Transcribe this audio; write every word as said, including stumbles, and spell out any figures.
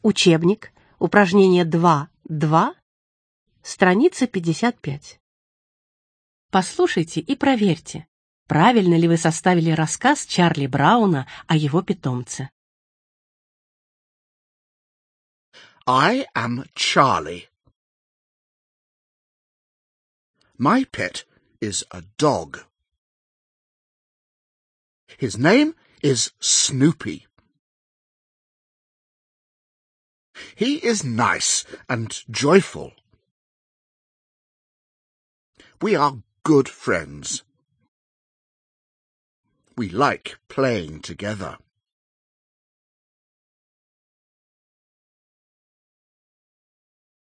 Учебник, упражнение два два, страница пятьдесят пять. Послушайте и проверьте, правильно ли вы составили рассказ Чарли Брауна о его питомце. I am Charlie. My pet is a dog. His name is Snoopy. He is nice and joyful. We are good friends. We like playing together.